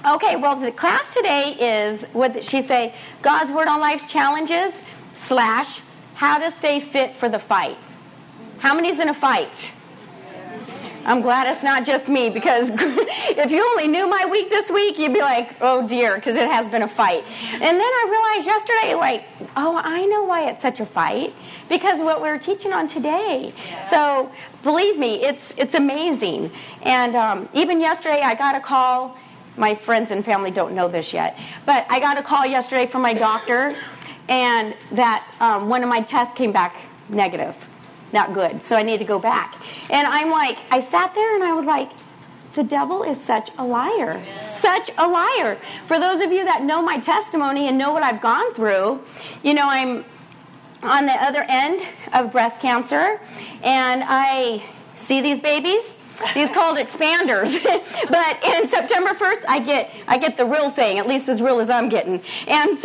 Okay, well, the class today is, what did she say? God's Word on Life's Challenges / How to Stay Fit for the Fight. How many's in a fight? I'm glad it's not just me, because if you only knew my week this week, you'd be like, oh dear, because it has been a fight. And then I realized yesterday, oh, I know why it's such a fight, because what we're teaching on today. Yeah. So believe me, it's amazing. And even yesterday, I got a call. My friends and family don't know this yet, but I got a call yesterday from my doctor, and that one of my tests came back negative. Not good, so I need to go back. And I sat there and I was like, the devil is such a liar. Such a liar. For those of you that know my testimony and know what I've gone through, I'm on the other end of breast cancer, and I see these babies. These called expanders. But in September 1st, I get the real thing, at least as real as I'm getting. And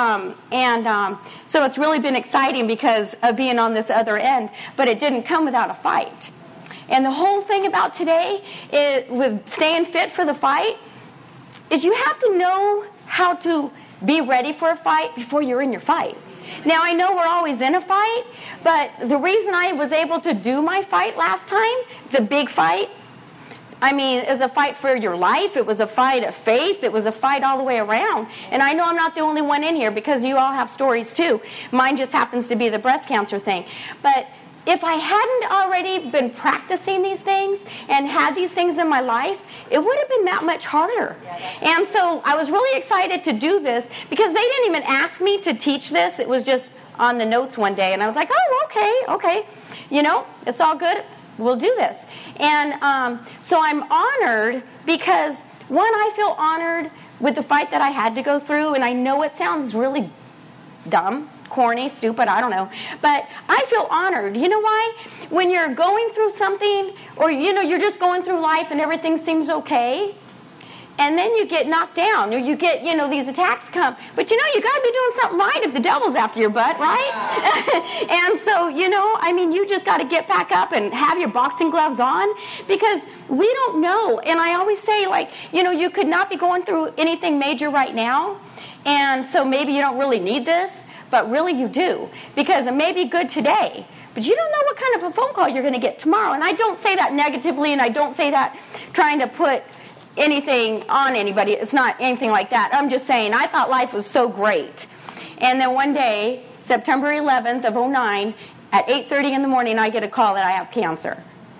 so it's really been exciting because of being on this other end. But it didn't come without a fight. And the whole thing about today is, with staying fit for the fight, is you have to know how to be ready for a fight before you're in your fight. Now, I know we're always in a fight, but the reason I was able to do my fight last time, the big fight, it was a fight for your life. It was a fight of faith. It was a fight all the way around. And I know I'm not the only one in here, because you all have stories too. Mine just happens to be the breast cancer thing. But if I hadn't already been practicing these things and had these things in my life, it would have been that much harder. Yeah, and so I was really excited to do this, because they didn't even ask me to teach this. It was just on the notes one day, and I was like, oh, okay. It's all good. We'll do this. And so I'm honored, because, one, I feel honored with the fight that I had to go through, and I know it sounds really dumb, corny, stupid, I don't know. But I feel honored. You know why? When you're going through something, or, you're just going through life and everything seems okay, and then you get knocked down, or you get, these attacks come. But, you got to be doing something right if the devil's after your butt, right? And so, you just got to get back up and have your boxing gloves on, because we don't know. And I always say, you could not be going through anything major right now, and so maybe you don't really need this. But really you do, because it may be good today, but you don't know what kind of a phone call you're going to get tomorrow. And I don't say that negatively, and I don't say that trying to put anything on anybody. It's not anything like that. I'm just saying, I thought life was so great. And then one day, September 11th of 2009, at 8:30 in the morning, I get a call that I have cancer.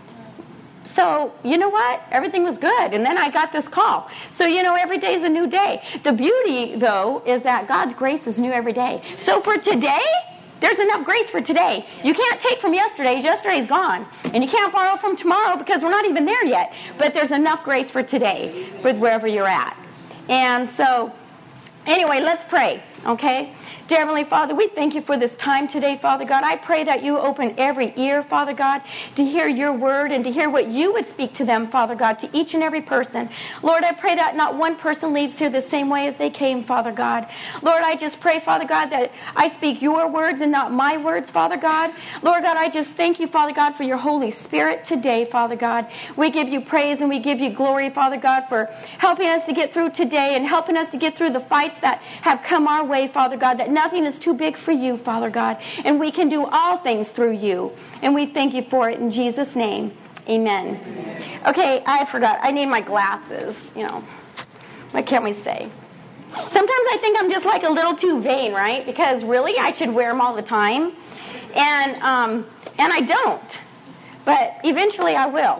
So, you know what? Everything was good. And then I got this call. So, every day is a new day. The beauty, though, is that God's grace is new every day. So for today, there's enough grace for today. You can't take from yesterday's. Yesterday's gone. And you can't borrow from tomorrow, because we're not even there yet. But there's enough grace for today, with wherever you're at. And so, anyway, let's pray, okay? Dear Heavenly Father, we thank you for this time today, Father God. I pray that you open every ear, Father God, to hear your word and to hear what you would speak to them, Father God, to each and every person. Lord, I pray that not one person leaves here the same way as they came, Father God. Lord, I just pray, Father God, that I speak your words and not my words, Father God. Lord God, I just thank you, Father God, for your Holy Spirit today, Father God. We give you praise and we give you glory, Father God, for helping us to get through today and helping us to get through the fights that have come our way, Father God, that nothing is too big for you, Father God, and we can do all things through you. And we thank you for it in Jesus' name. Amen. Okay, I forgot. I need my glasses. What can we say? Sometimes I think I'm just like a little too vain, right? Because really, I should wear them all the time, and I don't. But eventually, I will.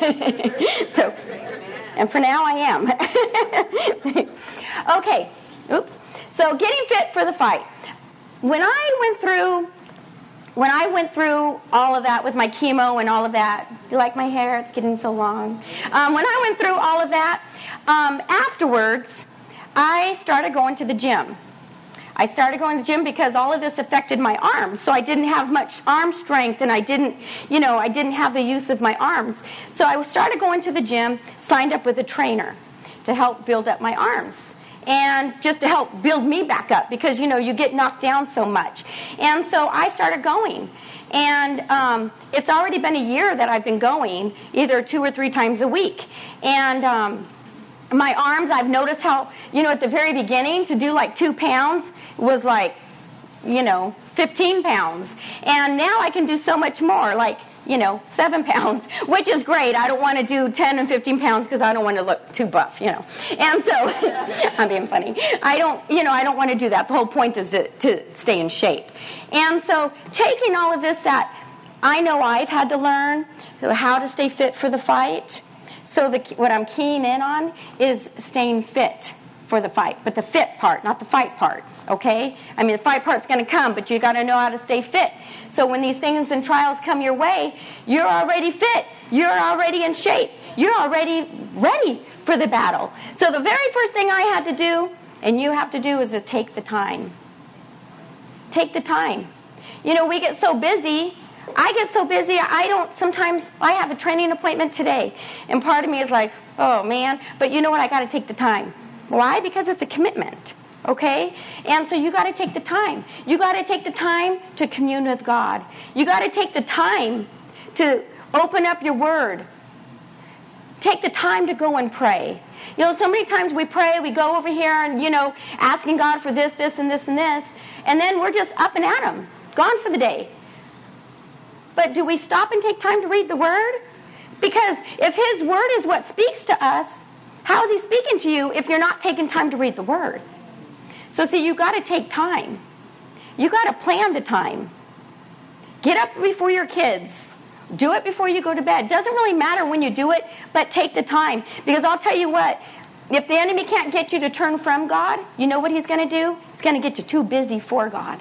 So, and for now, I am. Okay. Oops. So, getting fit for the fight. When I went through all of that with my chemo and all of that, do you like my hair? It's getting so long. When I went through all of that, afterwards, I started going to the gym. I started going to the gym because all of this affected my arms. So I didn't have much arm strength, and I didn't have the use of my arms. So I started going to the gym, signed up with a trainer to help build up my arms. And just to help build me back up, because, you get knocked down so much. And so I started going. And it's already been a year that I've been going, either 2 or 3 times a week. And My arms, I've noticed how, at the very beginning, to do like 2 pounds was like, 15 pounds. And now I can do so much more, like, 7 pounds, which is great. I don't want to do 10 and 15 pounds because I don't want to look too buff, And so, I'm being funny. I don't want to do that. The whole point is to stay in shape. And so, taking all of this that I know I've had to learn, how to stay fit for the fight. So what I'm keying in on is staying fit for the fight, but the fit part, not the fight part, okay? I mean, the fight part's going to come, but you got to know how to stay fit. So when these things and trials come your way, you're already fit. You're already in shape. You're already ready for the battle. So the very first thing I had to do, and you have to do, is to take the time. Take the time. We get so busy. I get so busy, sometimes I have a training appointment today. And part of me is like, oh man, but you know what, I got to take the time. Why? Because it's a commitment, okay? And so you got to take the time. You got to take the time to commune with God. You got to take the time to open up your word. Take the time to go and pray. So many times we pray, we go over here and, asking God for this, this, and this, and this. And then we're just up and at 'em, gone for the day. But do we stop and take time to read the Word? Because if His Word is what speaks to us, how is He speaking to you if you're not taking time to read the Word? So see, you got to take time. You got to plan the time. Get up before your kids. Do it before you go to bed. Doesn't really matter when you do it, but take the time. Because I'll tell you what, if the enemy can't get you to turn from God, you know what he's going to do? He's going to get you too busy for God.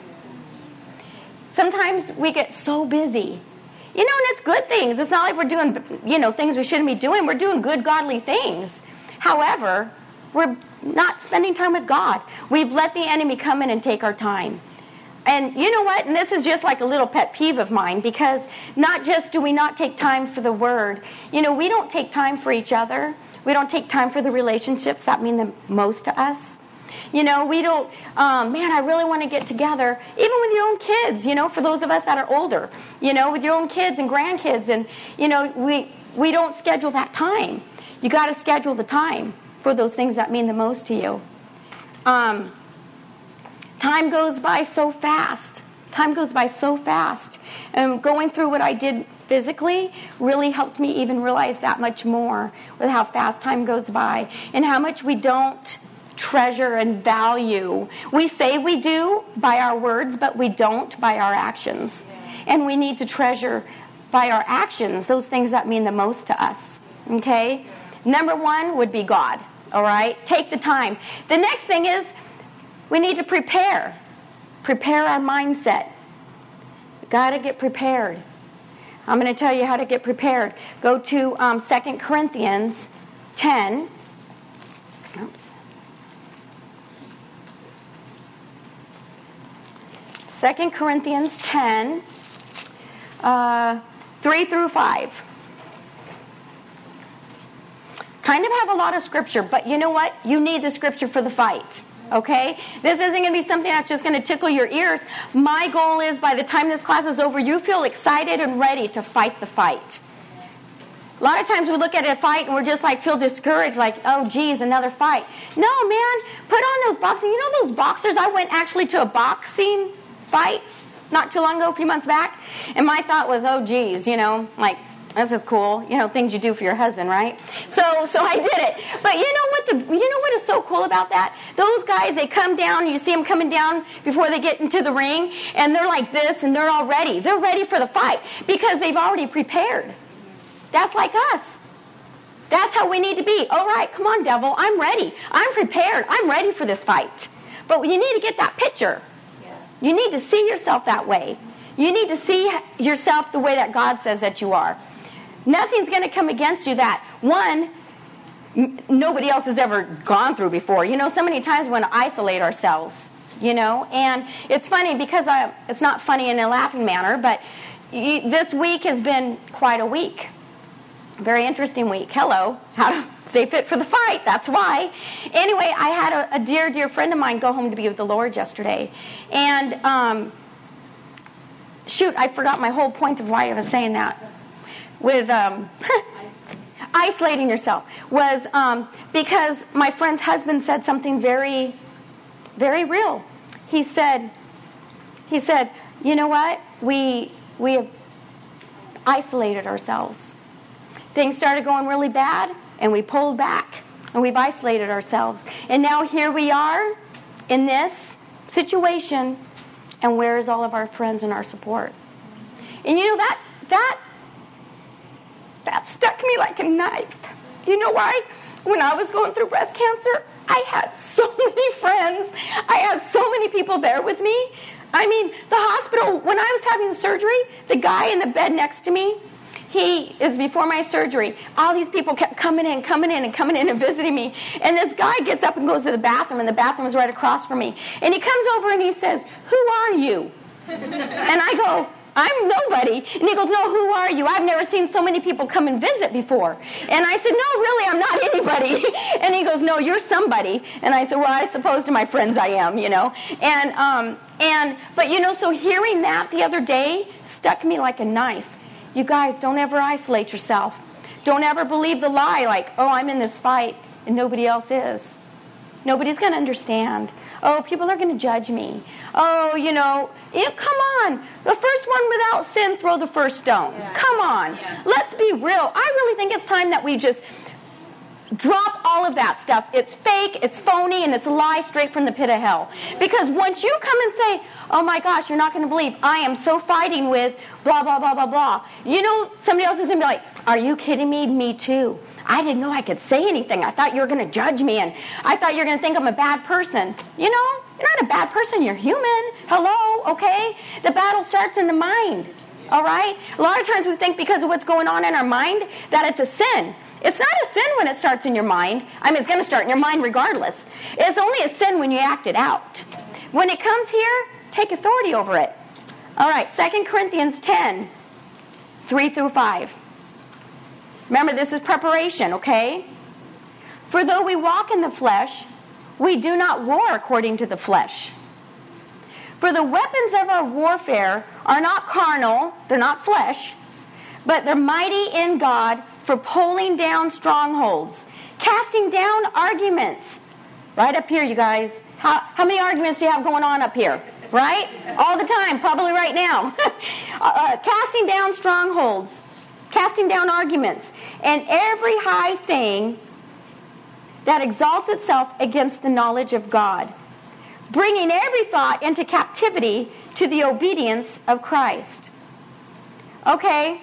Sometimes we get so busy. And it's good things. It's not like we're doing, things we shouldn't be doing. We're doing good, godly things. However, we're not spending time with God. We've let the enemy come in and take our time. And you know what? And this is just like a little pet peeve of mine, because not just do we not take time for the Word. We don't take time for each other. We don't take time for the relationships that mean the most to us. We don't, I really want to get together, even with your own kids, for those of us that are older, with your own kids and grandkids. And, we don't schedule that time. You got to schedule the time for those things that mean the most to you. Time goes by so fast. Time goes by so fast. And going through what I did physically really helped me even realize that much more with how fast time goes by and how much we don't treasure and value. We say we do by our words, but we don't by our actions. And we need to treasure by our actions those things that mean the most to us. Okay? Number 1 would be God. All right? Take the time. The next thing is we need to prepare. Prepare our mindset. Got to get prepared. I'm going to tell you how to get prepared. Go to 2 Corinthians 10. Oops. 2 Corinthians 10, 3 through 5. Kind of have a lot of scripture, but you know what? You need the scripture for the fight. Okay? This isn't going to be something that's just going to tickle your ears. My goal is by the time this class is over, you feel excited and ready to fight the fight. A lot of times we look at a fight and we're just like feel discouraged, like, oh geez, another fight. No, man, put on those boxing. Those boxers, I went actually to a boxing fight not too long ago, a few months back, and my thought was, oh geez, like, this is cool, things you do for your husband, right? So I did it. But you know what is so cool about that? Those guys, they come down, you see them coming down before they get into the ring, and they're like this, and they're all ready. They're ready for the fight because they've already prepared. That's like us. That's how we need to be. All right, come on, devil, I'm ready. I'm prepared. I'm ready for this fight. But you need to get that picture. You need to see yourself that way. You need to see yourself the way that God says that you are. Nothing's going to come against you that, one, nobody else has ever gone through before. So many times we want to isolate ourselves, And it's funny because it's not funny in a laughing manner, but this week has been quite a week. Very interesting week. Hello. How to stay fit for the fight. That's why. Anyway, I had a dear, dear friend of mine go home to be with the Lord yesterday. And, I forgot my whole point of why I was saying that. With, Isolating yourself was because my friend's husband said something very, very real. He said, you know what? We have isolated ourselves. Things started going really bad, and we pulled back, and we've isolated ourselves. And now here we are in this situation, and where is all of our friends and our support? And you know, that stuck me like a knife. You know why? When I was going through breast cancer, I had so many friends. I had so many people there with me. I mean, the hospital, when I was having surgery, the guy in the bed next to me, he is before my surgery. All these people kept coming in and visiting me. And this guy gets up and goes to the bathroom, and the bathroom is right across from me. And he comes over and he says, "Who are you?" And I go, "I'm nobody." And he goes, "No, who are you? I've never seen so many people come and visit before." And I said, "No, really, I'm not anybody." And he goes, "No, you're somebody." And I said, "Well, I suppose to my friends I am, you know." But you know, so hearing that the other day stuck me like a knife. You guys, don't ever isolate yourself. Don't ever believe the lie like, "Oh, I'm in this fight and nobody else is." Nobody's going to understand. Oh, people are going to judge me. Oh, come on. The first one without sin, throw the first stone. Yeah. Come on. Yeah. Let's be real. I really think it's time that we just drop all of that stuff. It's fake, it's phony, and it's a lie straight from the pit of hell. Because once you come and say, "Oh my gosh, you're not going to believe, I am so fighting with blah, blah, blah, blah, blah." You know, somebody else is going to be like, "Are you kidding me? Me too. I didn't know I could say anything. I thought you were going to judge me, and I thought you were going to think I'm a bad person." You know, you're not a bad person. You're human. Hello, okay? The battle starts in the mind, all right? A lot of times we think because of what's going on in our mind that it's a sin. It's not a sin when it starts in your mind. I mean, it's going to start in your mind regardless. It's only a sin when you act it out. When it comes here, take authority over it. All right, 2 Corinthians 10, 3 through 5. Remember, this is preparation, okay? "For though we walk in the flesh, we do not war according to the flesh. For the weapons of our warfare are not carnal," they're not flesh, "but they're mighty in God for pulling down strongholds, casting down arguments." Right up here, you guys. How many arguments do you have going on up here? Right? All the time, probably right now. Casting down strongholds, casting down arguments, and every high thing that exalts itself against the knowledge of God, bringing every thought into captivity to the obedience of Christ. Okay?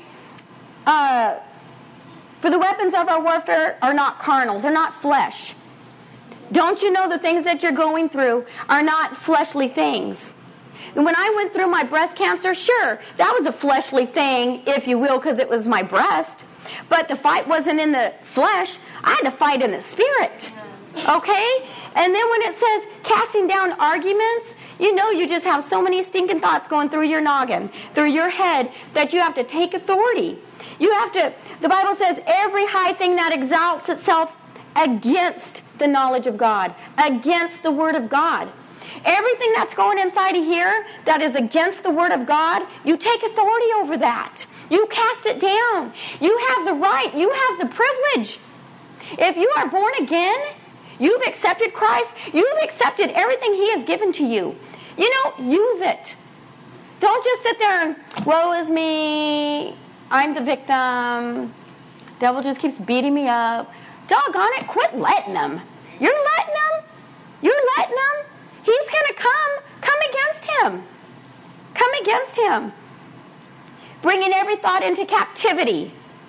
For the weapons of our warfare are not carnal. They're not flesh. Don't you know the things that you're going through are not fleshly things? And when I went through my breast cancer, sure, that was a fleshly thing, if you will, because it was my breast. But the fight wasn't in the flesh. I had to fight in the spirit. Okay? And then when it says casting down arguments, you know you just have so many stinking thoughts going through your noggin, through your head, that you have to take authority. You have to, the Bible says, every high thing that exalts itself against the knowledge of God, against the Word of God. Everything that's going inside of here that is against the Word of God, you take authority over that. You cast it down. You have the right. You have the privilege. If you are born again, you've accepted Christ. You've accepted everything He has given to you. You know, use it. Don't just sit there and, "Woe is me. I'm the victim. Devil just keeps beating me up." Doggone it, quit letting him. You're letting him. You're letting him. He's going to come against him. Come against him. Bringing every thought into captivity.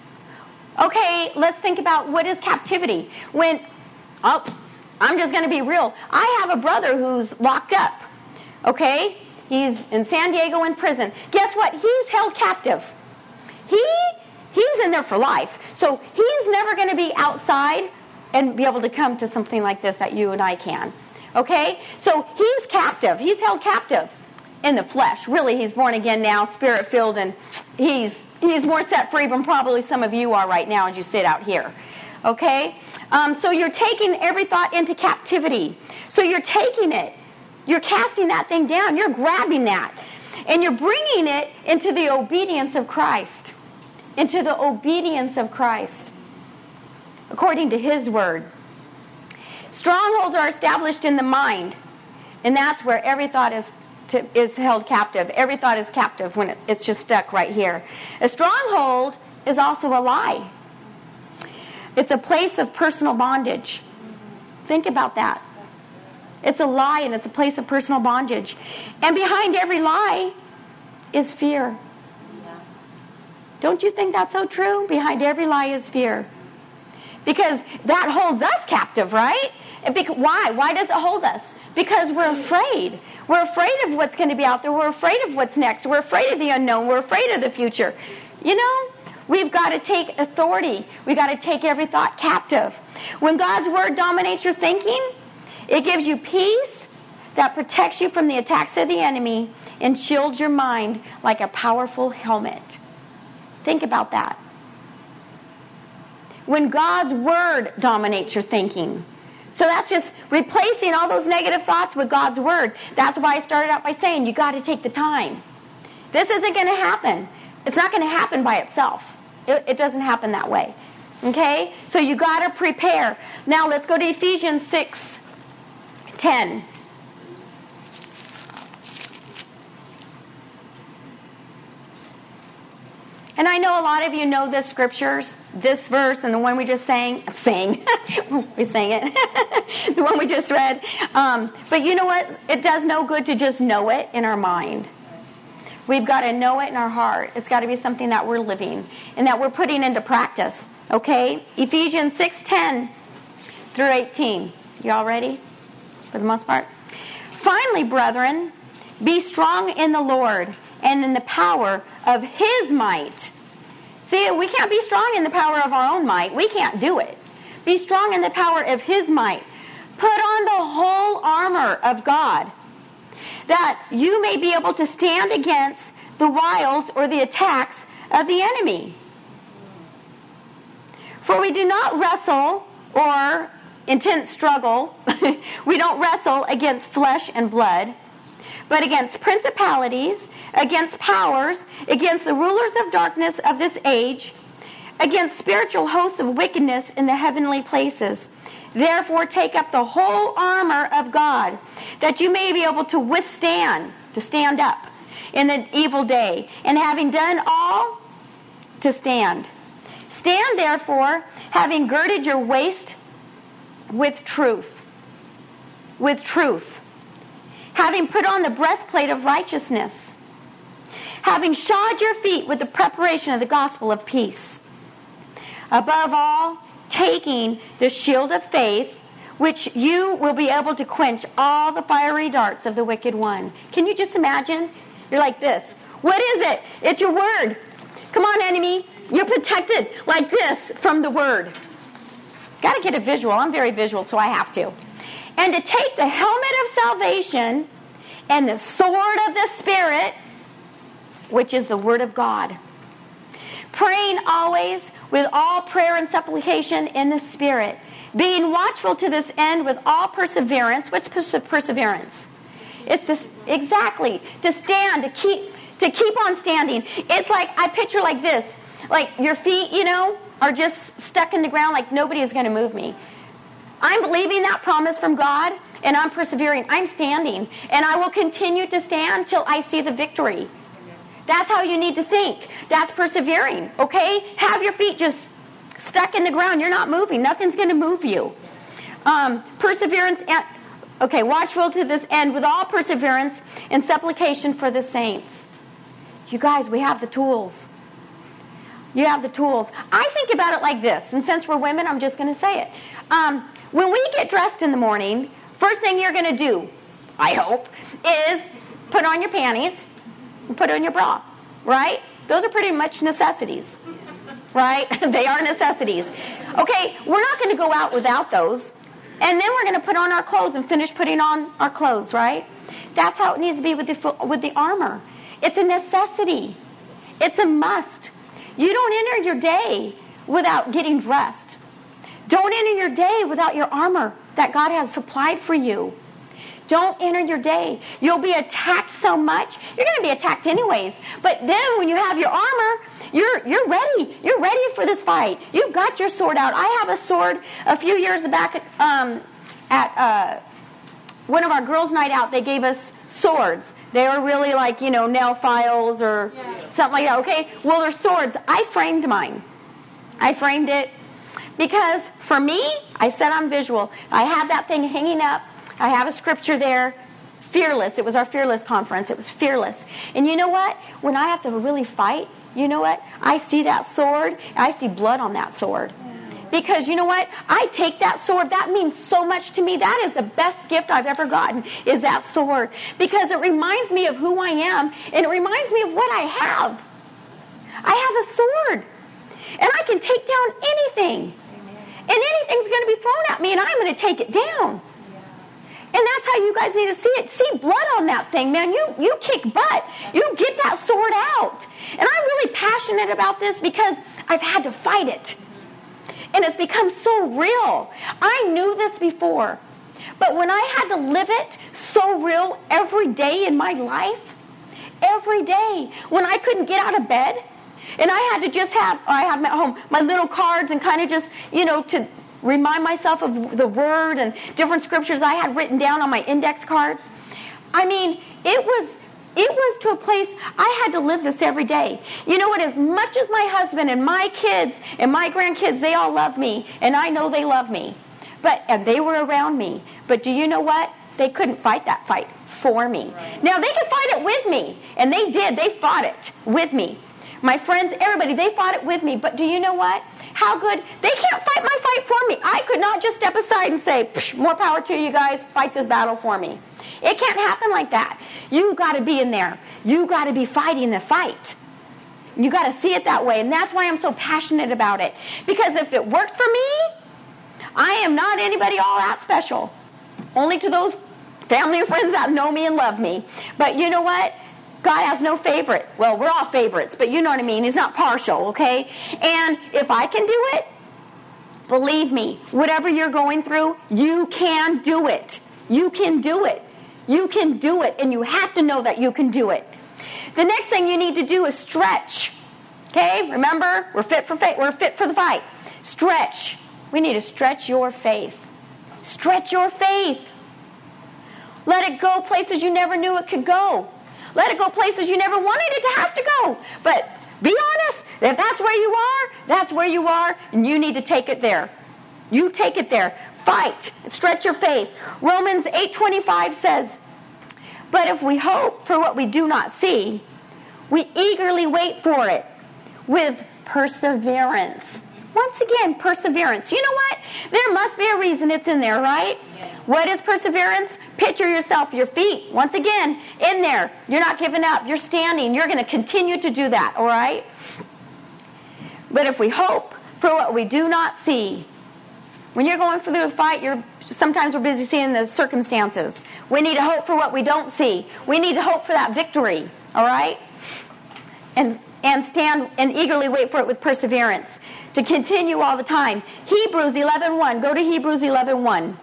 Okay, let's think about what is captivity. I'm just going to be real. I have a brother who's locked up. Okay? He's in San Diego in prison. Guess what? He's held captive. He's in there for life. So he's never going to be outside and be able to come to something like this that you and I can. Okay? So he's captive. He's held captive in the flesh. Really, he's born again now, Spirit-filled, and he's more set free than probably some of you are right now as you sit out here. Okay? So you're taking every thought into captivity. So you're taking it. You're casting that thing down. You're grabbing that. And you're bringing it into the obedience of Christ. Into the obedience of Christ. according to his word. Strongholds are established in the mind, and that's where every thought is held captive. Every thought is captive when it's just stuck right here. A stronghold is also a lie. It's a place of personal bondage. Think about that. It's a lie, and it's a place of personal bondage. And behind every lie is fear. Don't you think that's so true? Behind every lie is fear. Because that holds us captive, right? Why? Why does it hold us? Because we're afraid. We're afraid of what's going to be out there. We're afraid of what's next. We're afraid of the unknown. We're afraid of the future. You know, we've got to take authority. We've got to take every thought captive. When God's word dominates your thinking, it gives you peace that protects you from the attacks of the enemy and shields your mind like a powerful helmet. Think about that. When God's word dominates your thinking. So that's just replacing all those negative thoughts with God's word. That's why I started out by saying you got to take the time. This isn't going to happen. It's not going to happen by itself. It doesn't happen that way. Okay? So you got to prepare. Now let's go to Ephesians 6:10. And I know a lot of you know this scriptures, this verse, and the one we just sang. We sang it. The one we just read. But you know what? It does no good to just know it in our mind. We've got to know it in our heart. It's got to be something that we're living and that we're putting into practice. Okay? Ephesians 6:10 through 18. You all ready? For the most part. Finally, brethren, be strong in the Lord and in the power of his might. See, we can't be strong in the power of our own might. We can't do it. Be strong in the power of his might. Put on the whole armor of God, that you may be able to stand against the wiles or the attacks of the enemy. For we do not wrestle or intense struggle. We don't wrestle against flesh and blood, but against principalities, against powers, against the rulers of darkness of this age, against spiritual hosts of wickedness in the heavenly places. Therefore take up the whole armor of God, that you may be able to withstand, to stand up in the evil day, and having done all, to stand. Stand therefore, having girded your waist with truth. With truth. Having put on the breastplate of righteousness, having shod your feet with the preparation of the gospel of peace. Above all, taking the shield of faith, which you will be able to quench all the fiery darts of the wicked one. Can you just imagine? You're like this. What is it? It's your word. Come on, enemy. You're protected like this from the word. Got to get a visual. I'm very visual, so I have to. And to take the helmet of salvation and the sword of the Spirit, which is the word of God. Praying always with all prayer and supplication in the Spirit. Being watchful to this end with all perseverance. What's perseverance? It's just exactly to stand, to keep on standing. It's like, I picture like this. Like your feet, are just stuck in the ground like nobody is going to move me. I'm believing that promise from God, and I'm persevering. I'm standing, and I will continue to stand till I see the victory. That's how you need to think. That's persevering, okay? Have your feet just stuck in the ground. You're not moving. Nothing's going to move you. Perseverance, watchful to this end with all perseverance and supplication for the saints. You guys, we have the tools. You have the tools. I think about it like this, and since we're women, I'm just going to say it. When we get dressed in the morning, first thing you're going to do, I hope, is put on your panties and put on your bra, right? Those are pretty much necessities, right? They are necessities. Okay, we're not going to go out without those. And then we're going to put on our clothes and finish putting on our clothes, right? That's how it needs to be with the armor. It's a necessity. It's a must. You don't enter your day without getting dressed. Don't enter your day without your armor that God has supplied for you. Don't enter your day. You'll be attacked so much. You're going to be attacked anyways. But then when you have your armor, you're ready. You're ready for this fight. You've got your sword out. I have a sword. A few years back at one of our girls' night out, they gave us swords. They were really like, nail files or something like that, okay? Well, they're swords. I framed mine. I framed it because for me, I said I'm visual. I have that thing hanging up. I have a scripture there. Fearless. It was our Fearless conference. It was fearless. And you know what? When I have to really fight, you know what? I see that sword. I see blood on that sword. Because you know what? I take that sword. That means so much to me. That is the best gift I've ever gotten, is that sword. Because it reminds me of who I am. And it reminds me of what I have. I have a sword. And I can take down anything. And anything's going to be thrown at me, and I'm going to take it down. And that's how you guys need to see it. See blood on that thing, man. You kick butt. You get that sword out. And I'm really passionate about this because I've had to fight it. And it's become so real. I knew this before. But when I had to live it so real every day in my life, every day, when I couldn't get out of bed, and I had to just I have them at home, my little cards and kind of just, to remind myself of the word and different scriptures I had written down on my index cards. I mean, it was to a place I had to live this every day. You know what? As much as my husband and my kids and my grandkids, they all love me, and I know they love me. And they were around me. But do you know what? They couldn't fight that fight for me. Right. Now, they could fight it with me, and they did. They fought it with me. My friends, everybody, they fought it with me. But do you know what? How good? They can't fight my fight for me. I could not just step aside and say, more power to you guys, fight this battle for me. It can't happen like that. You've got to be in there. You've got to be fighting the fight. You got to see it that way. And that's why I'm so passionate about it. Because if it worked for me, I am not anybody all that special. Only to those family and friends that know me and love me. But you know what? God has no favorite. Well, we're all favorites, but you know what I mean. He's not partial, okay? And if I can do it, believe me, whatever you're going through, you can do it. You can do it. You can do it, and you have to know that you can do it. The next thing you need to do is stretch. Okay? Remember, we're fit for faith. We're fit for the fight. Stretch. We need to stretch your faith. Stretch your faith. Let it go places you never knew it could go. Let it go places you never wanted it to have to go. But be honest, if that's where you are, that's where you are, and you need to take it there. You take it there. Fight. Stretch your faith. Romans 8:25 says, but if we hope for what we do not see, we eagerly wait for it with perseverance. Once again, perseverance. You know what? There must be a reason it's in there, right? Yeah. What is perseverance? Picture yourself, your feet, once again, in there. You're not giving up. You're standing. You're going to continue to do that, all right? But if we hope for what we do not see, when you're going through a fight, sometimes we're busy seeing the circumstances. We need to hope for what we don't see. We need to hope for that victory, all right? And stand and eagerly wait for it with perseverance. To continue all the time. Hebrews 11:1. Go to Hebrews 11:1.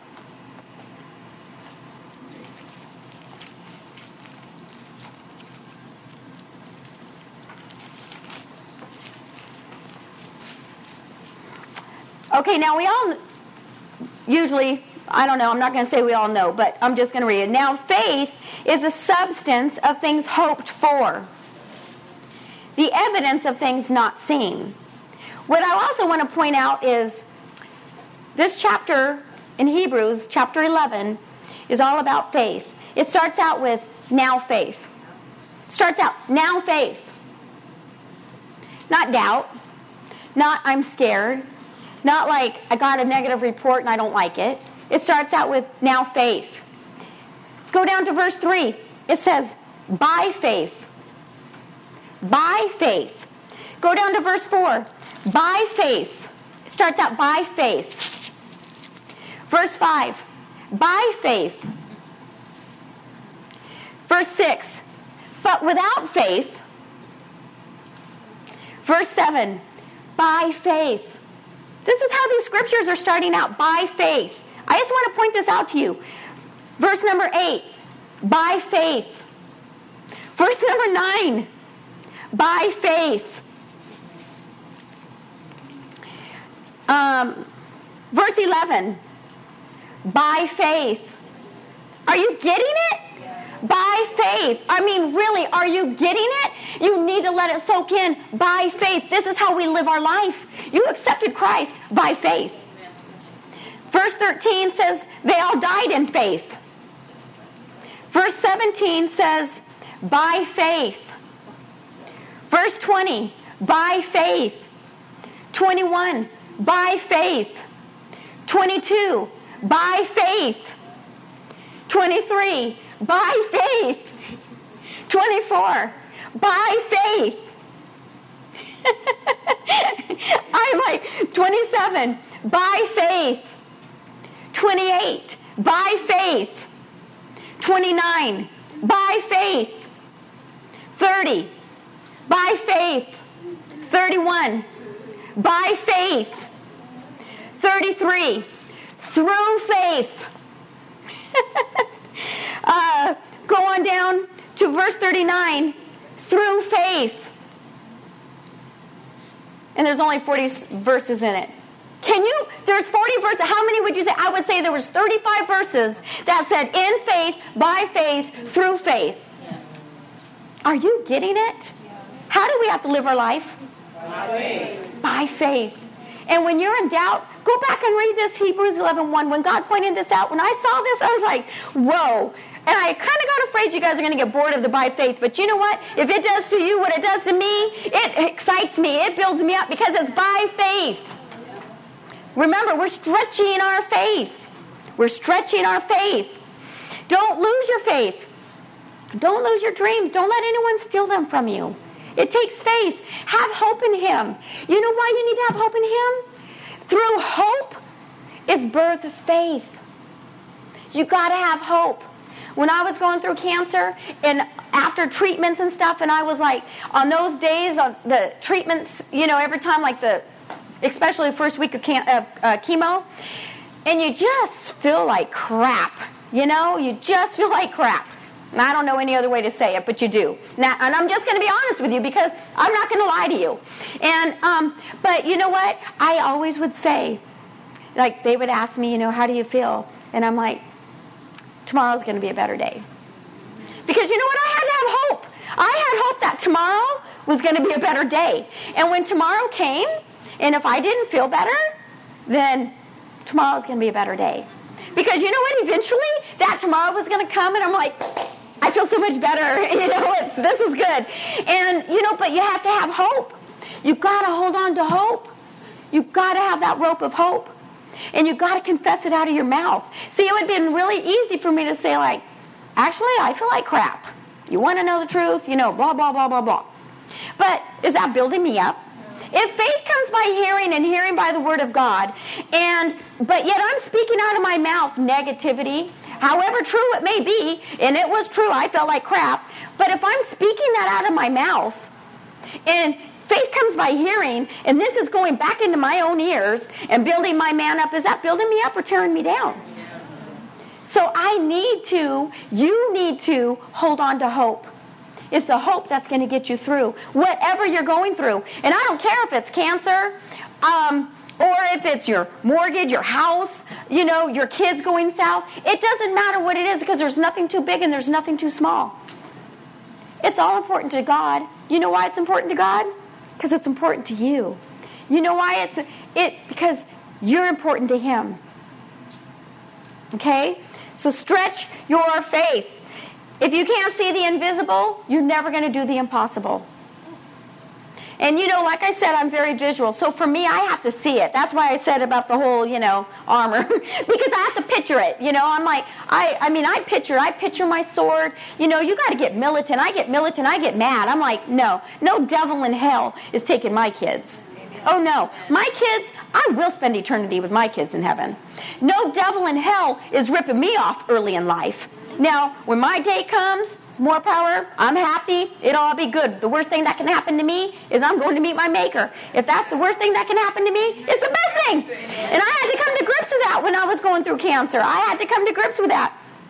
Okay, now we all usually, I don't know, I'm not going to say we all know, but I'm just going to read it. Now faith is a substance of things hoped for, the evidence of things not seen. What I also want to point out is this chapter in Hebrews, chapter 11, is all about faith. It starts out with now faith. Starts out, now faith. Not doubt. Not I'm scared. Not like I got a negative report and I don't like it. It starts out with now faith. Go down to verse 3. It says, by faith. By faith. Go down to verse 4. By faith. It starts out by faith. Verse 5. By faith. Verse 6. But without faith. Verse 7. By faith. This is how these scriptures are starting out. By faith. I just want to point this out to you. Verse number 8, by faith. Verse number 9, by faith. Verse 11, by faith. Are you getting it? By faith. I mean, really, are you getting it? You need to let it soak in. By faith. This is how we live our life. You accepted Christ by faith. Verse 13 says they all died in faith. Verse 17 says, by faith. Verse 20, by faith. 21, by faith. 22, by faith. 23, by faith. 24, by faith. I'm like, 27, by faith. 28, by faith. 29, by faith. 30, by faith. 31, by faith. 33, through faith. Go on down to verse 39, through faith. And there's only 40 verses in it. There's 40 verses. How many would you say? I would say there was 35 verses that said in faith, by faith, through faith. Yeah. Are you getting it? Yeah. How do we have to live our life? By faith. By faith. And when you're in doubt, go back and read this Hebrews 11:1. When God pointed this out, when I saw this, I was like, whoa. And I kind of got afraid you guys are going to get bored of the by faith. But you know what? If it does to you what it does to me, it excites me. It builds me up because it's by faith. Remember, we're stretching our faith. We're stretching our faith. Don't lose your faith. Don't lose your dreams. Don't let anyone steal them from you. It takes faith. Have hope in Him. You know why you need to have hope in Him? Through hope is birth of faith. You got to have hope. When I was going through cancer and after treatments and stuff, and I was like, on those days, on the treatments, every time, especially the first week of chemo, and you just feel like crap. You just feel like crap. And I don't know any other way to say it, but you do. Now, and I'm just going to be honest with you because I'm not going to lie to you. And but you know what? I always would say, they would ask me, how do you feel? And I'm like, tomorrow's going to be a better day. Because you know what? I had to have hope. I had hope that tomorrow was going to be a better day. And when tomorrow came, and if I didn't feel better, then tomorrow's going to be a better day. Because you know what? Eventually, that tomorrow was going to come, and I'm like, I feel so much better. This is good. And, but you have to have hope. You've got to hold on to hope. You've got to have that rope of hope. And you've got to confess it out of your mouth. See, it would have been really easy for me to say, actually, I feel like crap. You want to know the truth? Blah, blah, blah, blah, blah. But is that building me up? If faith comes by hearing and hearing by the word of God, but yet I'm speaking out of my mouth negativity, however true it may be, and it was true, I felt like crap, but if I'm speaking that out of my mouth, and faith comes by hearing, and this is going back into my own ears and building my man up, is that building me up or tearing me down? So you need to hold on to hope. It's the hope that's going to get you through whatever you're going through. And I don't care if it's cancer, or if it's your mortgage, your house, your kids going south. It doesn't matter what it is because there's nothing too big and there's nothing too small. It's all important to God. You know why it's important to God? Because it's important to you. You know why because you're important to Him. Okay? So stretch your faith. If you can't see the invisible, you're never going to do the impossible. And like I said, I'm very visual. So for me, I have to see it. That's why I said about the whole, armor. Because I have to picture it. I'm like, I picture my sword. You got to get militant. I get militant. I get mad. I'm like, no devil in hell is taking my kids. Oh no, my kids, I will spend eternity with my kids in heaven. No devil in hell is ripping me off early in life. Now, when my day comes, more power, I'm happy, it'll all be good. The worst thing that can happen to me is I'm going to meet my Maker. If that's the worst thing that can happen to me, it's the best thing. And I had to come to grips with that when I was going through cancer. I had to come to grips with that.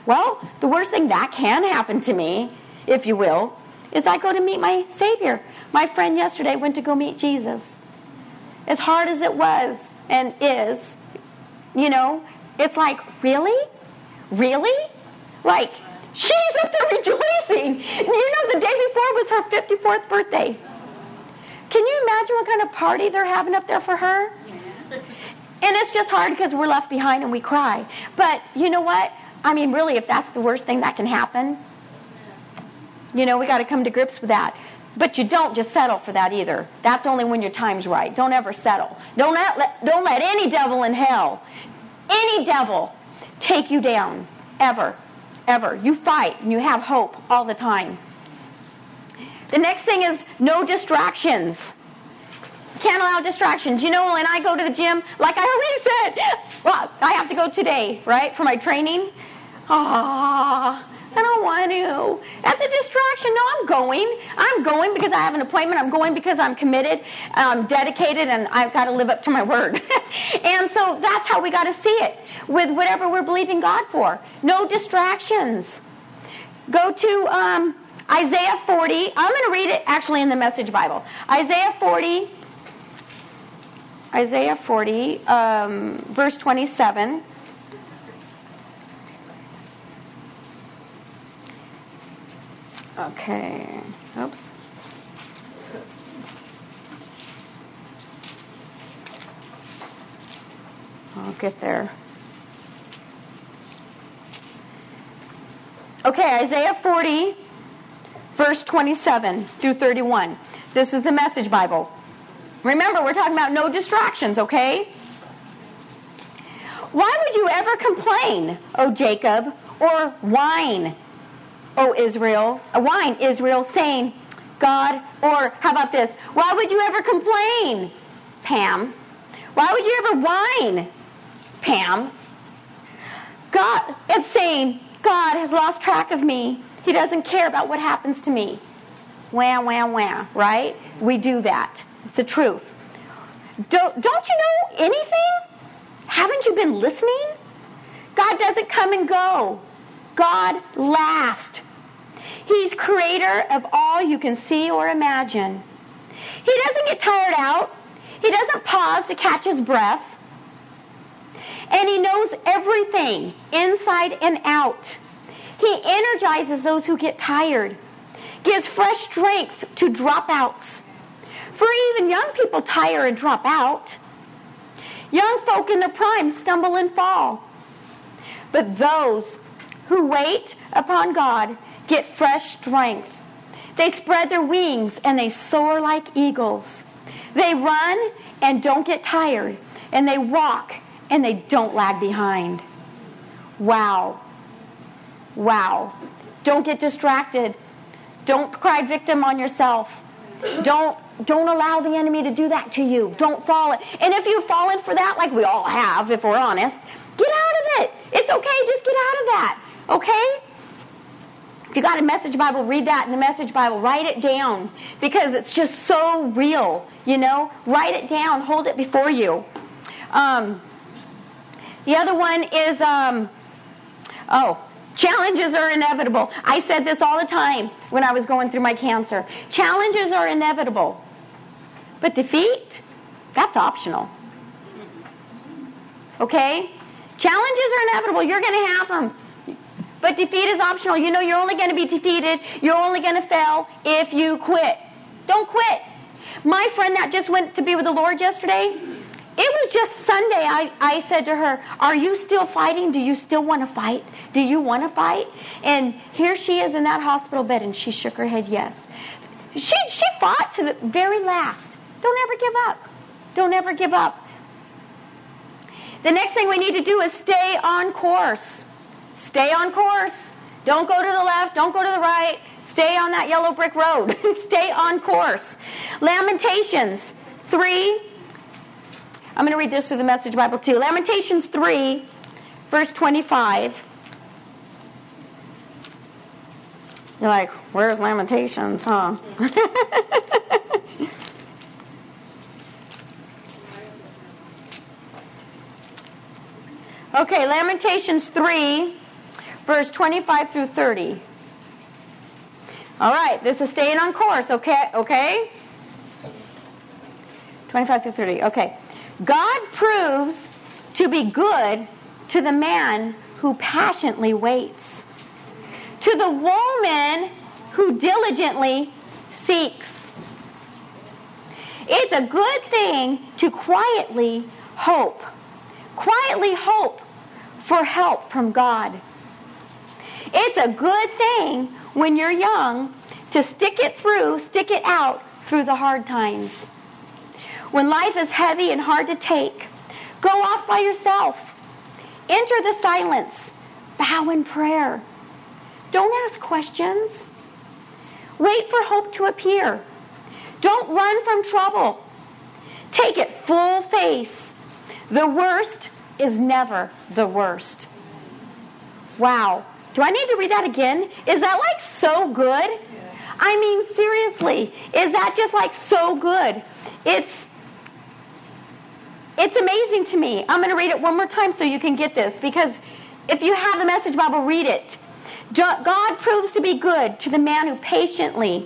Well, the worst thing that can happen to me, if you will, is I go to meet my Savior. My friend yesterday went to go meet Jesus. As hard as it was and is, it's like, really? Really? Like, she's up there rejoicing. The day before was her 54th birthday. Can you imagine what kind of party they're having up there for her? And it's just hard because we're left behind and we cry. But you know what? I mean, really, if that's the worst thing that can happen, we got to come to grips with that. But you don't just settle for that either. That's only when your time's right. Don't ever settle. Don't let any devil in hell, any devil, take you down. Ever. Ever. You fight and you have hope all the time. The next thing is no distractions. Can't allow distractions. When I go to the gym, like I already said, well, I have to go today, right, for my training. I don't want to. That's a distraction. No, I'm going. I'm going because I have an appointment. I'm going because I'm committed, I'm dedicated, and I've got to live up to my word. And so that's how we got to see it with whatever we're believing God for. No distractions. Go to Isaiah 40. I'm going to read it actually in the Message Bible. Isaiah 40, verse 27. Okay. Oops. I'll get there. Okay, Isaiah 40, verse 27 through 31. This is the Message Bible. Remember, we're talking about no distractions, okay? Why would you ever complain, O Jacob, or whine, O Israel, Israel, saying, God, or how about this? Why would you ever complain, Pam? Why would you ever whine, Pam? God, it's saying, God has lost track of me. He doesn't care about what happens to me. Wah, wah, wah, right? We do that. It's the truth. Don't you know anything? Haven't you been listening? God doesn't come and go. God lasts. He's creator of all you can see or imagine. He doesn't get tired out. He doesn't pause to catch his breath. And he knows everything, inside and out. He energizes those who get tired, gives fresh strength to dropouts. For even young people tire and drop out. Young folk in their prime stumble and fall. But those who wait upon God get fresh strength. They spread their wings and they soar like eagles. They run and don't get tired. And they walk and they don't lag behind. Wow. Wow. Don't get distracted. Don't cry victim on yourself. Don't allow the enemy to do that to you. Don't fall. And if you've fallen for that, like we all have, if we're honest, get out of it. It's okay. Just get out of that. Okay? If you got a Message Bible, read that in the Message Bible. Write it down because it's just so real. Write it down. Hold it before you. The other one is, challenges are inevitable. I said this all the time when I was going through my cancer. Challenges are inevitable. But defeat, that's optional. Okay? Challenges are inevitable. You're going to have them. But defeat is optional. You're only going to be defeated. You're only going to fail if you quit. Don't quit. My friend that just went to be with the Lord yesterday, it was just Sunday. I said to her, are you still fighting? Do you still want to fight? Do you want to fight? And here she is in that hospital bed, and she shook her head yes. She fought to the very last. Don't ever give up. Don't ever give up. The next thing we need to do is stay on course. Stay on course. Don't go to the left. Don't go to the right. Stay on that yellow brick road. Stay on course. Lamentations 3. I'm going to read this through the Message Bible too. Lamentations 3, verse 25. You're like, where's Lamentations, huh? Okay, Lamentations 3, verse 25 through 30. All right, this is staying on course, okay? 25 through 30, okay. God proves to be good to the man who passionately waits, to the woman who diligently seeks. It's a good thing to quietly hope for help from God. It's a good thing when you're young to stick it out through the hard times. When life is heavy and hard to take, go off by yourself. Enter the silence. Bow in prayer. Don't ask questions. Wait for hope to appear. Don't run from trouble. Take it full face. The worst is never the worst. Wow. Do I need to read that again? Is that like so good? I mean, seriously, is that just like so good? It's amazing to me. I'm going to read it one more time so you can get this, because if you have the Message Bible, read it. God proves to be good to the man who passionately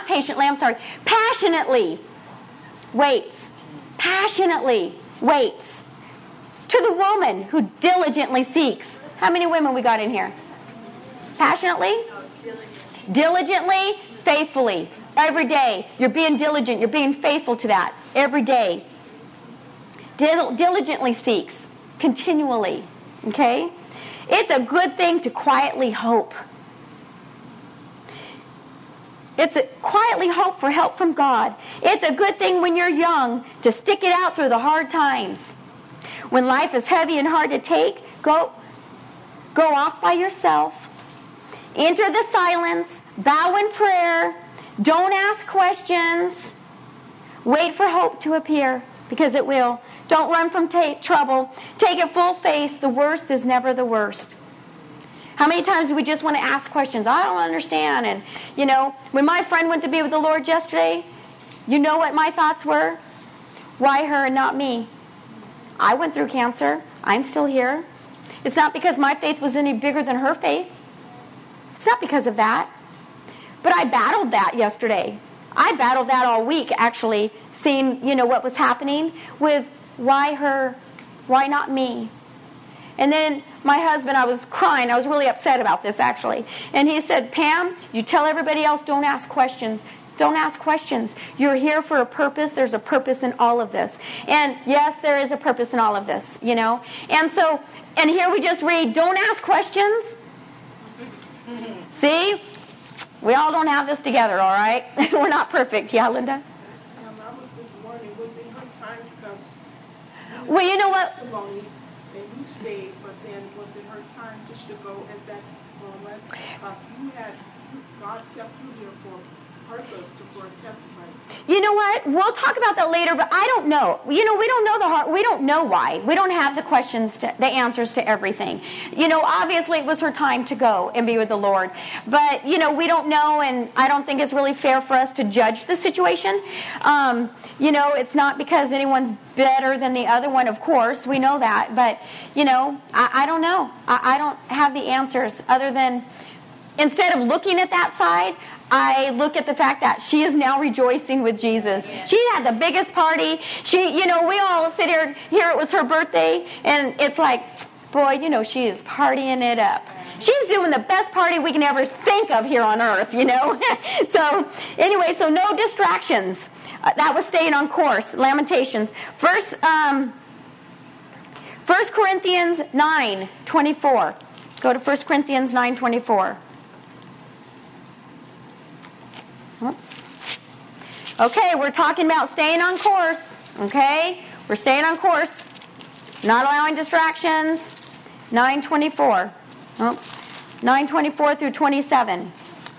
waits. Passionately waits. To the woman who diligently seeks. How many women we got in here? Passionately? Diligently, faithfully. Every day. You're being diligent. You're being faithful to that. Every day. Diligently seeks. Continually. Okay? It's a good thing to quietly hope. Quietly hope for help from God. It's a good thing when you're young to stick it out through the hard times. When life is heavy and hard to take, go off by yourself. Enter the silence. Bow in prayer. Don't ask questions. Wait for hope to appear, because it will. Don't run from trouble. Take it full face. The worst is never the worst. How many times do we just want to ask questions? I don't understand. And, when my friend went to be with the Lord yesterday, you know what my thoughts were? Why her and not me? I went through cancer. I'm still here. It's not because my faith was any bigger than her faith. It's not because of that. But I battled that yesterday. I battled that all week, actually, seeing, what was happening with why her, why not me? And then my husband, I was crying. I was really upset about this, actually. And he said, Pam, you tell everybody else, don't ask questions. Don't ask questions. You're here for a purpose. There's a purpose in all of this. And yes, there is a purpose in all of this, And so, and here we just read, don't ask questions. See? We all don't have this together, all right? We're not perfect. Yeah, Linda? I was this morning, was it her time because... Well, you know what? And you stayed, but then was it her time just to go at that moment? God kept you here for purpose, for a testimony. You know what? We'll talk about that later, but I don't know. We don't know the heart. We don't know why. We don't have the answers to everything. Obviously it was her time to go and be with the Lord. But, we don't know, and I don't think it's really fair for us to judge the situation. It's not because anyone's better than the other one, of course. We know that. But, I don't know. I don't have the answers other than, instead of looking at that side, I look at the fact that she is now rejoicing with Jesus. Yeah. She had the biggest party. We all sit here, it was her birthday, and it's like, boy, she is partying it up. She's doing the best party we can ever think of here on earth, So, anyway, so no distractions. That was staying on course. Lamentations. First Corinthians 9:24. Go to 1 Corinthians 9:24. Oops. Okay, we're talking about staying on course. Okay? We're staying on course. Not allowing distractions. 9:24. Oops. 9:24 through 27.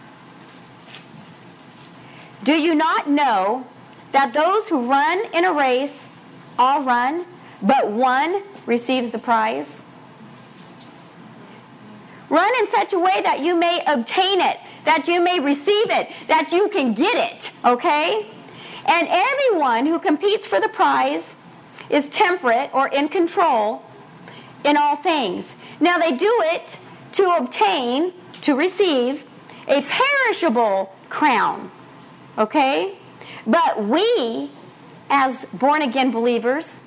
Do you not know that those who run in a race all run, but one receives the prize? Run in such a way that you may obtain it, that you may receive it, that you can get it, okay? And everyone who competes for the prize is temperate or in control in all things. Now they do it to receive a perishable crown. Okay? But we, as born-again believers,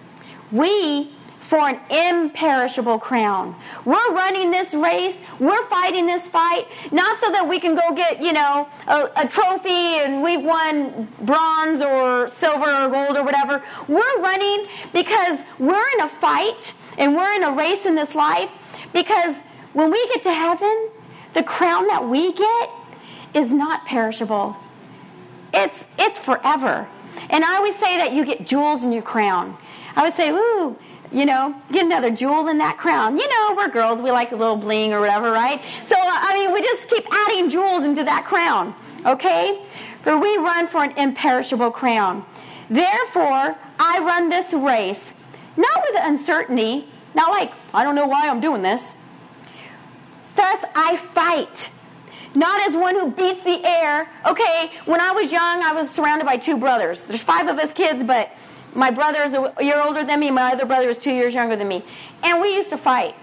we for an imperishable crown. We're running this race. We're fighting this fight, not so that we can go get, a trophy and we've won bronze or silver or gold or whatever. We're running because we're in a fight and we're in a race in this life, because when we get to heaven, the crown that we get is not perishable. It's forever. And I always say that you get jewels in your crown. I would say, ooh, get another jewel in that crown. We're girls. We like a little bling or whatever, right? So, we just keep adding jewels into that crown, okay? For we run for an imperishable crown. Therefore, I run this race, not with uncertainty, not like, I don't know why I'm doing this. Thus, I fight, not as one who beats the air. Okay, when I was young, I was surrounded by 2 brothers. There's 5 of us kids, but my brother is a year older than me. My other brother is 2 years younger than me. And we used to fight.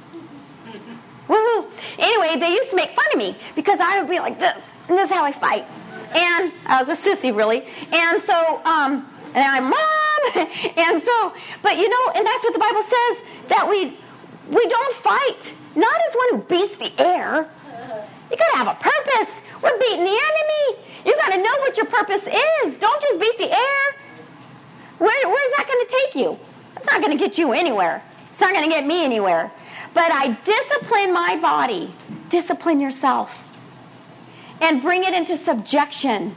Woohoo! Anyway, they used to make fun of me because I would be like this. And this is how I fight. And I was a sissy, really. And so, and I'm Mom. And so, but and that's what the Bible says, that we don't fight. Not as one who beats the air. You got to have a purpose. We're beating the enemy. You got to know what your purpose is. Don't just beat the air. Where's that going to take you? It's not going to get you anywhere. It's not going to get me anywhere. But I discipline my body. Discipline yourself. And bring it into subjection.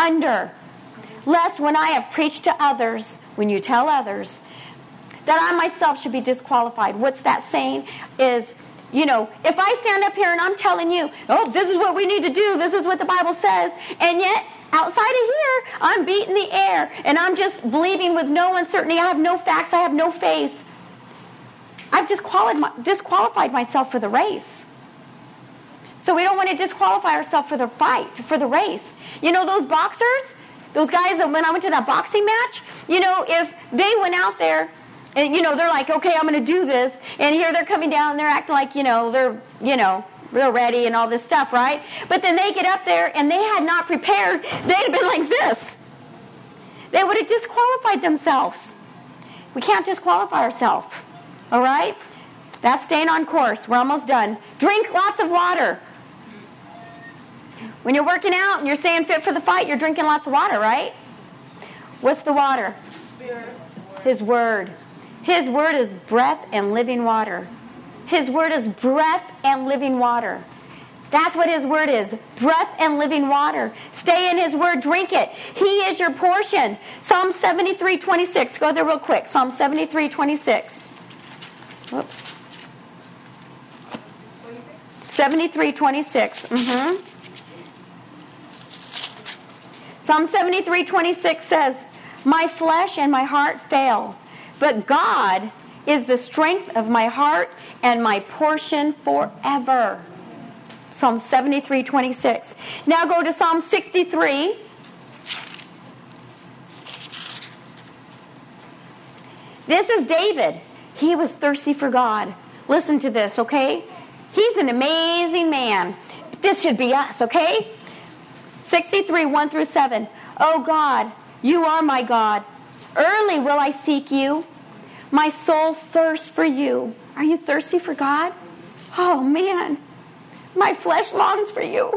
Lest when I have preached to others, when you tell others, that I myself should be disqualified. What's that saying? Is, if I stand up here and I'm telling you, this is what we need to do, this is what the Bible says, and yet outside of here, I'm beating the air, and I'm just believing with no uncertainty. I have no facts. I have no faith. I've disqualified myself for the race. So we don't want to disqualify ourselves for the fight, for the race. Those boxers, those guys that when I went to that boxing match, if they went out there and, they're like, okay, I'm going to do this, and here they're coming down, and they're acting like, they're ready and all this stuff, right? But then they get up there and they had not prepared. They'd have been like this. They would have disqualified themselves. We can't disqualify ourselves. All right? That's staying on course. We're almost done. Drink lots of water. When you're working out and you're staying fit for the fight, you're drinking lots of water, right? What's the water? His Word. His Word is breath and living water. His Word is breath and living water. That's what His Word is. Breath and living water. Stay in His Word. Drink it. He is your portion. Psalm 73:26. Go there real quick. Psalm 73:26. Whoops. 73:26. Psalm 73:26 says, my flesh and my heart fail, but God is the strength of my heart and my portion forever. Psalm 73:26. Now go to Psalm 63. This is David. He was thirsty for God. Listen to this, okay? He's an amazing man. This should be us, okay? 63, 1-7. Oh God, you are my God. Early will I seek you. My soul thirsts for you. Are you thirsty for God? Oh man, my flesh longs for you.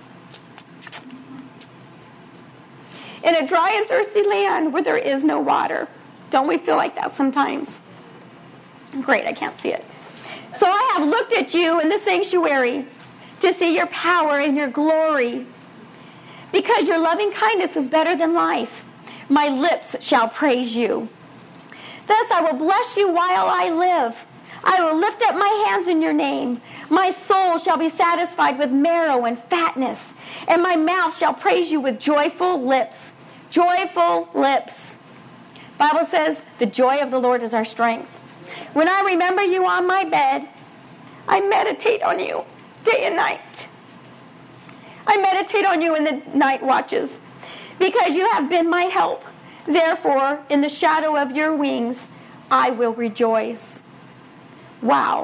In a dry and thirsty land where there is no water. Don't we feel like that sometimes? Great, I can't see it. So I have looked at you in the sanctuary to see your power and your glory. Because your loving kindness is better than life, my lips shall praise you. Thus I will bless you while I live. I will lift up my hands in your name. My soul shall be satisfied with marrow and fatness, and my mouth shall praise you with joyful lips. Joyful lips. Bible says the joy of the Lord is our strength. When I remember you on my bed, I meditate on you day and night. I meditate on you in the night watches, because you have been my help. Therefore, in the shadow of your wings, I will rejoice. Wow.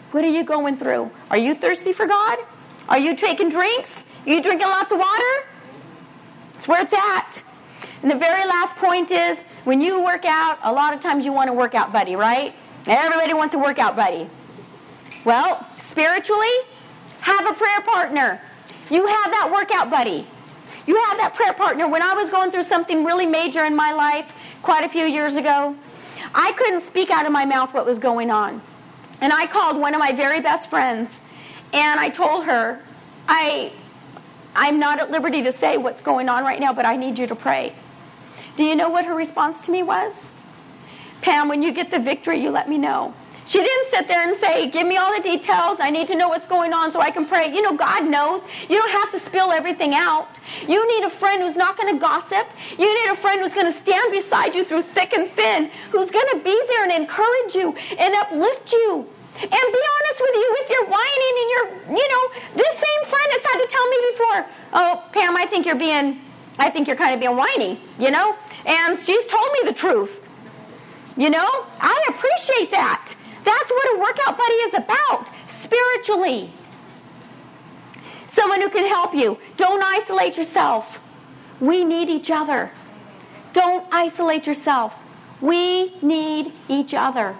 What are you going through? Are you thirsty for God? Are you taking drinks? Are you drinking lots of water? That's where it's at. And the very last point is, when you work out, a lot of times you want a workout buddy, right? Everybody wants a workout buddy. Well, spiritually, have a prayer partner. You have that workout buddy. You have that prayer partner. When I was going through something really major in my life quite a few years ago, I couldn't speak out of my mouth what was going on. And I called one of my very best friends, and I told her, I'm not at liberty to say what's going on right now, but I need you to pray. Do you know what her response to me was? Pam, when you get the victory, you let me know. She didn't sit there and say, give me all the details. I need to know what's going on so I can pray. You know, God knows. You don't have to spill everything out. You need a friend who's not going to gossip. You need a friend who's going to stand beside you through thick and thin, who's going to be there and encourage you and uplift you. And be honest with you, if you're whining and this same friend that's had to tell me before, oh, Pam, I think you're kind of being whiny, and she's told me the truth. I appreciate that. That's what a workout buddy is about, spiritually. Someone who can help you. Don't isolate yourself. We need each other. Don't isolate yourself. We need each other.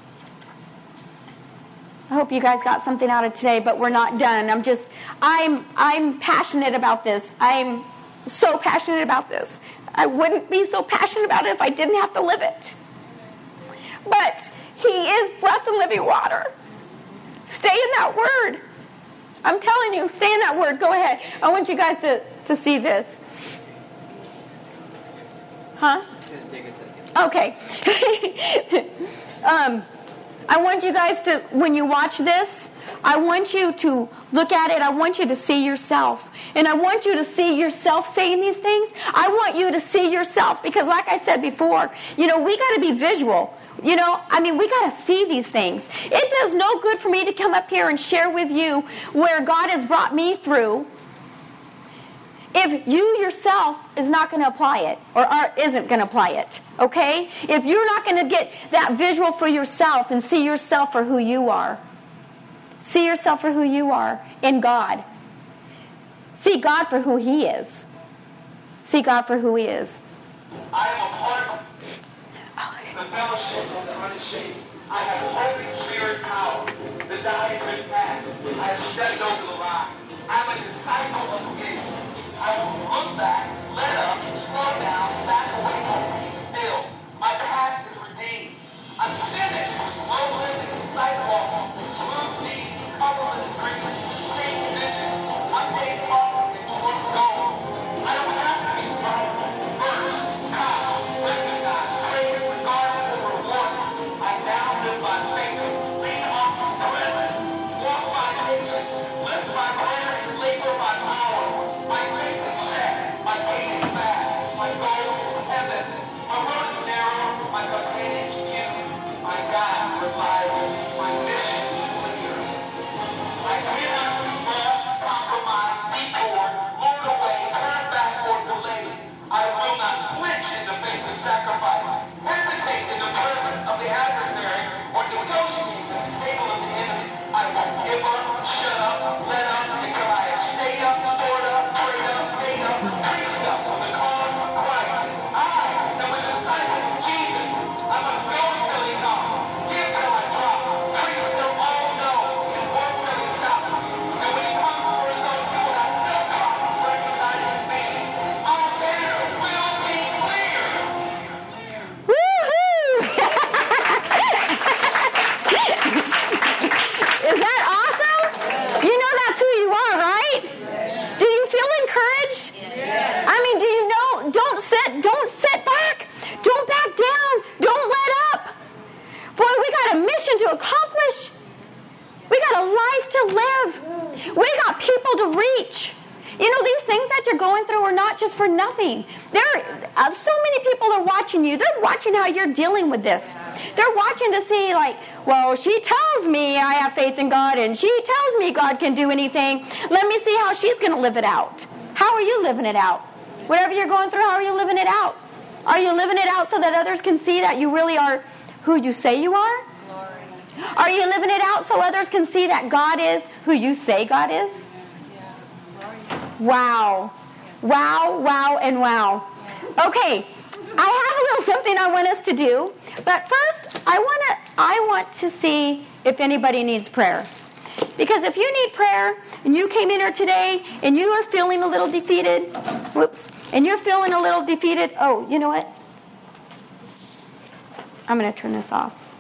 I hope you guys got something out of today, but we're not done. I'm passionate about this. I'm so passionate about this. I wouldn't be so passionate about it if I didn't have to live it. But He is breath and living water. Stay in that word. I'm telling you, stay in that word. Go ahead. I want you guys to see this. Huh? Take a second. Okay. I want you guys to, when you watch this, I want you to look at it. I want you to see yourself. And I want you to see yourself saying these things. I want you to see yourself. Because like I said before, we got to be visual. We got to see these things. It does no good for me to come up here and share with you where God has brought me through if you yourself is not going to apply it or isn't going to apply it, okay? If you're not going to get that visual for yourself and see yourself for who you are. See yourself for who you are in God. See God for who He is. See God for who He is. I am a part of the fellowship of the unashamed. I have Holy Spirit power. The die has been passed. I have stepped over the line. I'm a disciple of Jesus. I will look back, let up, slow down, back away from me still. My past is redeemed. I'm finished with low living, sidewalk, smooth knees, colorless dreams, same visions, mundane talk, and short goals. I don't have to be right, first, top, recognized, praised, regarded, or rewarded. I now live by faith, lean on His presence, walk by patience, live by prayer, and labor by power. My faith is set, my gate is fast, my goal is heaven. My road is narrow, my companion is few. My God provides, my mission is clear. I cannot default, compromise, detour, lured away, turn back, or delay. I will not flinch in the face of sacrifice, hesitate in the presence of the adversary, or negotiate at the table of the enemy. I won't give up, shut up, let up, until I have stayed up, stored up, prayed up, paid up, preached up for the cause of Christ. I am a disciple of Jesus. I must go until He comes, give till I drop, preach till all know, and work till He stops me. And when He comes for His own, He will have no problem recognizing me. Our banner will be clear. Woohoo! Is that awesome? You know that's who you are, right? Do you feel encouraged? Do you know? Don't sit back. Don't back down. Don't let up. Boy, we got a mission to accomplish. We got a life to live. We got people to reach. These things that you're going through are not just for nothing. So many people are watching you. They're watching how you're dealing with this. They're watching to see, she tells me I have faith in God, and she tells me God can do anything. Let me see how she's going to live it out. How are you living it out? Whatever you're going through, how are you living it out? Are you living it out so that others can see that you really are who you say you are? Are you living it out so others can see that God is who you say God is? Wow. Wow, wow, and wow. Okay, I have a little something I want us to do. But first, I want to see if anybody needs prayer. Because if you need prayer, and you came in here today, and you are feeling a little defeated, and you're feeling a little defeated, oh, you know what? I'm going to turn this off.